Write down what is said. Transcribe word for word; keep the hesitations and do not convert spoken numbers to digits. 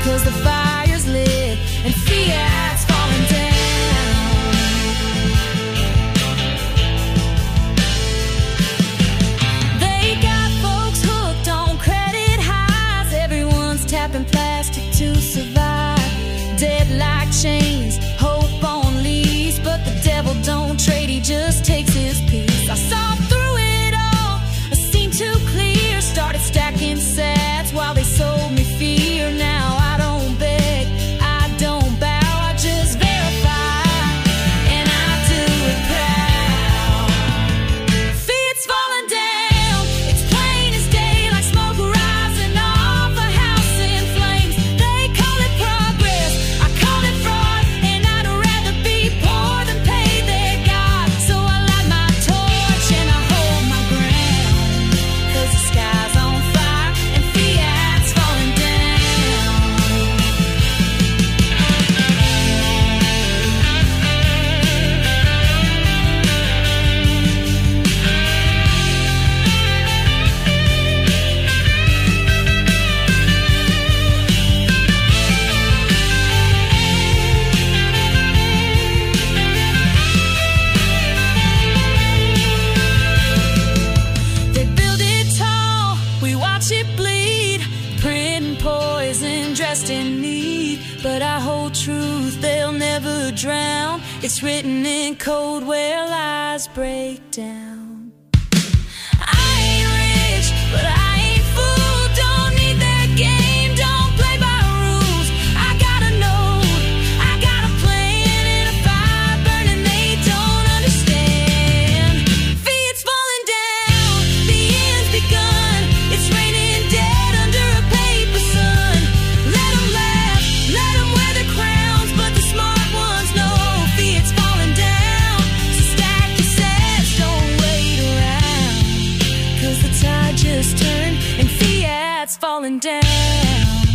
'cause the fire's lit and fiat's falling down. They got folks hooked on credit highs. Everyone's tapping plastic to survive. Dead like chains, hope on lease, but the devil don't trade, he just takes his piece. I saw through it all, I seen too clear. Started stacking sats while they sold me fear. Now I don't beg, I don't bow, I just verify, and I do it proud. Fiat's falling down, it's plain as day, like smoke rising off a house in flames. They call it progress, I call it fraud, and I'd rather be poor than pay their God. So I light my torch and I hold my ground, 'cause the sky's on fire and fiat's falling down. They build it tall, we watch it bleed, printing poison dressed in need. But I hold truth, they'll never drown. It's written in code where lies break down. I ain't rich, but I ain't fool. Don't need their game, don't play by rules. I got a note, I got a plan, and a fire burning they don't understand. Fiat's falling down, the end's begun. It's raining dead under a paper sun. Let 'em laugh, let 'em wear the crowns, but the smart ones know Fiat's falling down. So stack your sets, don't wait around, 'cause the tide just turned and fiat's falling down.